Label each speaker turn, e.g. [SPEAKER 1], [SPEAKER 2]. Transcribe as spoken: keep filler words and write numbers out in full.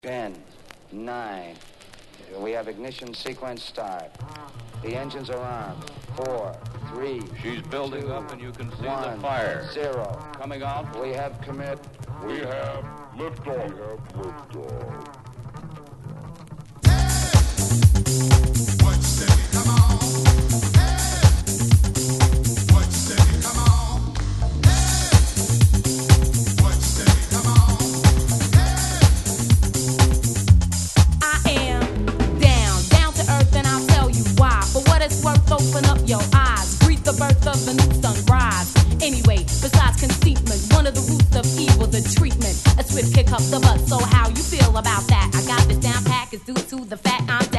[SPEAKER 1] Ten, nine. We have ignition sequence start. The engines are on. Four, three.
[SPEAKER 2] She's building
[SPEAKER 1] two,
[SPEAKER 2] up, and you can see
[SPEAKER 1] one,
[SPEAKER 2] the fire.
[SPEAKER 1] Zero.
[SPEAKER 2] Coming out.
[SPEAKER 1] We have commit.
[SPEAKER 3] We have liftoff. We have liftoff.
[SPEAKER 4] What you say? Come on. Hey. What you say? Come on. Hey. What you say? Come on. Hey.
[SPEAKER 5] I am down, down to earth, and I'll tell you why. For what it's worth, open up your eyes. Greet the birth of a new sunrise. Anyway, besides conceitment, one of the roots of evil, the treatment. A swift kick up the butt. So how you feel about that? I got this down pack. It's due to the fact I'm